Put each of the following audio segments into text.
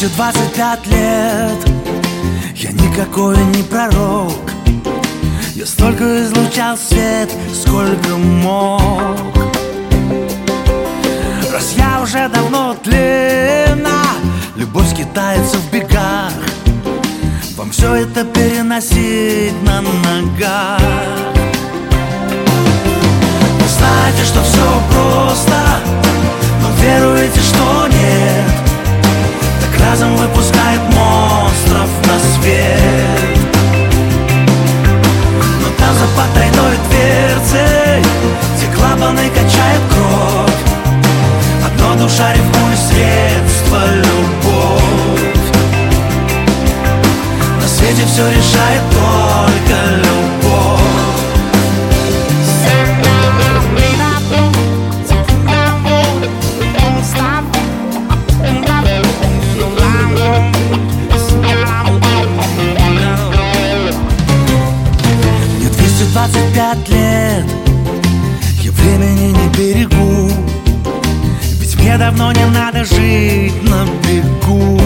25 лет, я никакой не пророк. Я столько излучал свет, сколько мог. Раз я уже давно тлена, любовь скитается в бегах, вам все это переносить на ногах. Вы знаете, что все просто, но веруете, что нет. Так разом выпускает монстров на свет. Но там за потайной дверцей те клапаны качают кровь. Одно душа рифмует средство — любовь. На свете все решает только любовь. Мне 225 лет, я времени не берегу, ведь мне давно не надо жить на бегу.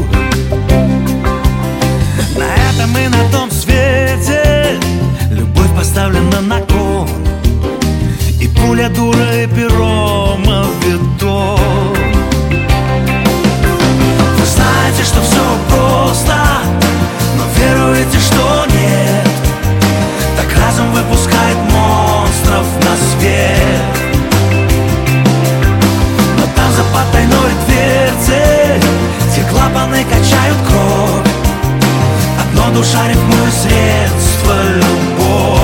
На этом и на том свете любовь поставлена на кон, и пуля дура, и перо мавитон. Вы знаете, что все просто, но веруете, что нет. Так разум выпускает монстров на свет. Но там за потайной дверцей те клапаны качают кровь. Одно душа рифмует средство — любовь.